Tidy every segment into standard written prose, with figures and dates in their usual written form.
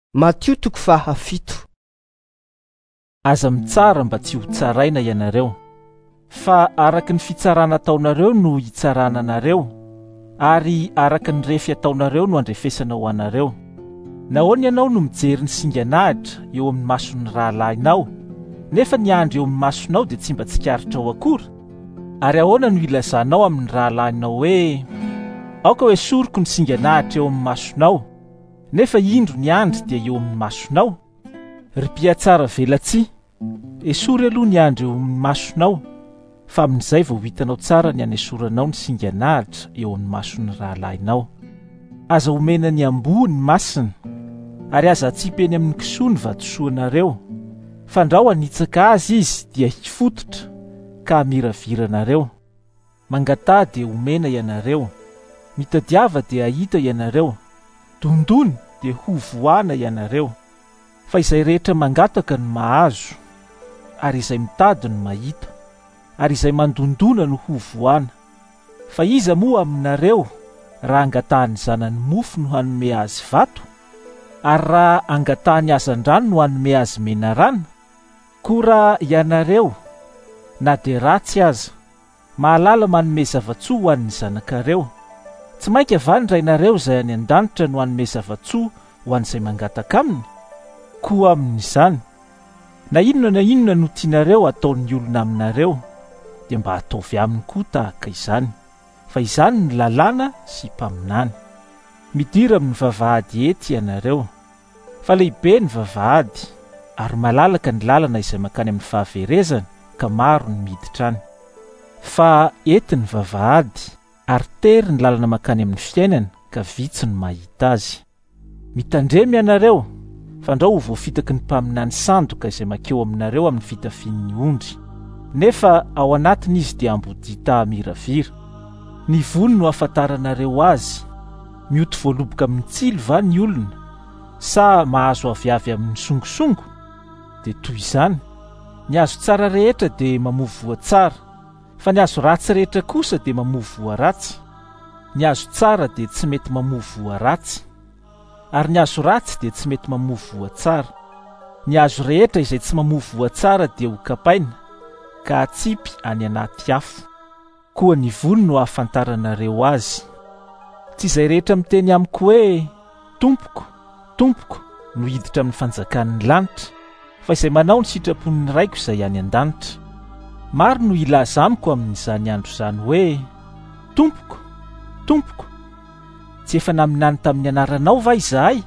Matio 7. Aza mitsara mba tsy ho tsaraina ianareo, fa araky ny fitsarana ataonareo no hitsarana anareo, ary araky ny refy ataonareo no andrefesana ho anareo. Nahoana ianao no mijery ny singanahitra eo amin'ny mason'ny rahalahinao, nefa ny andro eo amin'ny masonao dia tsy mba tsikaritra ho akory? Ary ahoana no ilazanao amin'ny rahalahinao hoe aoka hoe soroko ny singanahitra eo amin'ny masonao, nefa indro ny andro dia eo amin'ny masonao? Ry mpiatsara velatsia, esory aloha ny andro eo amin'ny masonao, fa amin'izay vao hitanao tsara ny anesoranao ny singanahitra eo amin'ny mason'ny rahalahinao. Aza omena ny amboa ny masina, ary aza atsipeny amin'ny kisoa ny vatosoanareo, fa ndra ho hanitsaka azy izy dia hifototra ka hamiraviranareo. Mangatà dia omena ianareo, mitadiava dia ahita ianareo, dondony dia hovoana ianareo. Fa izay rehetra mangataka no mahazo, ary izay mitady no mahita, ary izay mandondona no hovoana. Fa iza moa aminareo raha angatahany zanany mofo no hanome azy vato, ary raha angatahany hazan-drano no hanome azy menarana? Koa raha ianareo, na dia ratsy aza, mahalala manome zava-tsoa ho an'ny zanakareo, tsy mainka va ny rainareo izay any an-danitra no hanome zava-tsoa ho an'izay mangataka aminy? Koa amin'izany, na inona no tianareo ataon'ny olona aminareo, dia mba ataovy aminy koa tahaka izany, fa izany ny lalàna sy mpaminany. Midira amin'ny vavahady ety ianareo, fa lehibe ny vavahady, ary malalaka ny lalana izay mankany amin'ny fahaverezana, ka maro ny miditra any. Fa ety ny vavahady, ary tery ny lalana mankany amin'ny fiainana, ka vitsy ny mahita azy. Mitandremy ianareo, fa ndao ho voafitaky ny mpaminany sandoka izay makeo aminareo amin'ny fitafian'ny ondry, nefa ao anatiny izy dia ambodita miravira. Ny volo no afantaranareo azy, mioty voaloboka amin'ny tsilo va ny olona, sa mahazo aviavy amin'ny songosongo? Dia toy izany, ny azo tsara rehetra dia mamovoa tsara, fa ny azo ratsy rehetra kosa dia mamovoa ratsy. Ny azo tsara dia tsy mety mamovoa ratsy, ary ny azo ratsy dia tsy mety mamovoa tsara. Ny azo rehetra izay tsy mamovoa tsara dia ho kapaina, ka atsipy any anaty afo. Koa ny volo no ahafantaranareo azy. Tsy izay rehetra miteny amiko hoe tompoko, tompoko no hiditra amin'ny fanjakan'ny lanitra, fa izay manao ny sitrapon'ny raiko izay any an-danitra. Maro no ilaza amiko amin'izany andro izany hoe tompoko, tompoko, tsy efa naminany tamin'ny anaranao va izahay?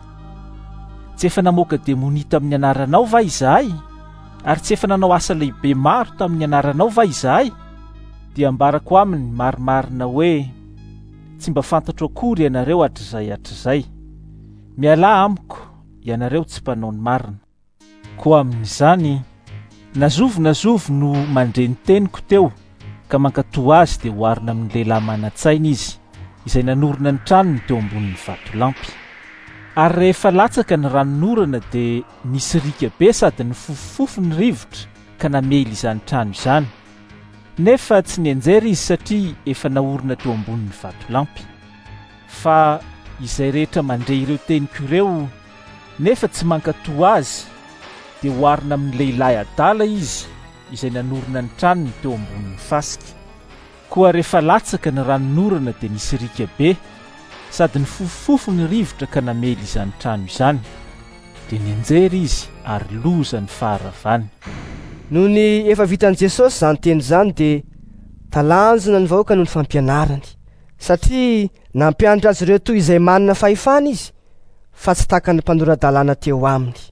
Tsy efa namoaka demoni tamin'ny anaranao va izahay? Ary tsy efa nanao asa lehibe maro tamin'ny anaranao va izahay? Dia ambarako aminy marimarina hoe tsy mba fantatro akory ianareo hatr'izay. Mialà amiko, ianareo tsy mpanao ny marina. Koa amin'izany, nazovo no mandre ny teniko teo, ka mankatoa azy dia hoarina amin'ny lehilahy manan-tsaina izy, izay nanorina ny tranony teo ambonin'ny vatolampy. Ary rehefa latsaka ny ranonorana dia nisy rika be sady ny fofofofo ny rivotra ka namely izany trano izany. Nefa tsy nianjera izy satria efa naorina teo ambonin'ny vatolampy. Fa izay rehetra mandre ireo teniko ireo, nefa tsy mankatoa azy, dia hoarina amin'ny lehilahy adala izy, izay nanorina ny tranony teo ambonin'ny fasika. Koa rehefa latsaka ny ranonorana dia nisy rika be, sady ny fofofofo ny rivotra ka namely izany trano izany, dia nianjera izy ary loza ny faharavany. Noho ny efa vitan'i Jesosy izany teny izany dia talanjona ny vahoaka noho ny fampianarany, satria nampianatra azy ireo toy izay manana fahefana izy, fa tsy tahaka ny mpanoran-dalàna teo aminy.